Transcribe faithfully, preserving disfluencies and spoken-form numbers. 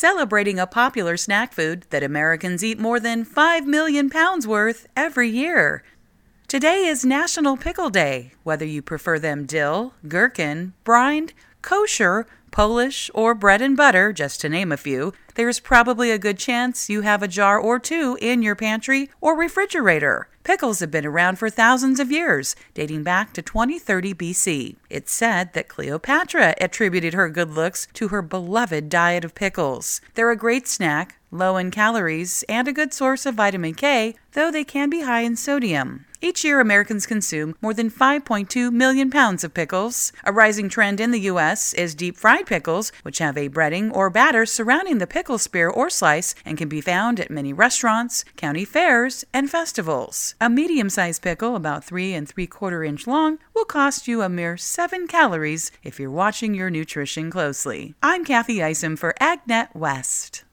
celebrating a popular snack food that Americans eat more than five million pounds worth every year. Today is National Pickle Day, whether you prefer them dill, gherkin, brined, kosher, Polish, or bread and butter, just to name a few. There's probably a good chance you have a jar or two in your pantry or refrigerator. Pickles have been around for thousands of years, dating back to twenty thirty B C. It's said that Cleopatra attributed her good looks to her beloved diet of pickles. They're a great snack, low in calories, and a good source of vitamin K, though they can be high in sodium. Each year, Americans consume more than five point two million pounds of pickles. A rising trend in the U S is deep-fried pickles, which have a breading or batter surrounding the pickle spear or slice and can be found at many restaurants, county fairs, and festivals. A medium-sized pickle, about three and three-quarter inch long, will cost you a mere seven calories if you're watching your nutrition closely. I'm Kathy Isom for AgNet West.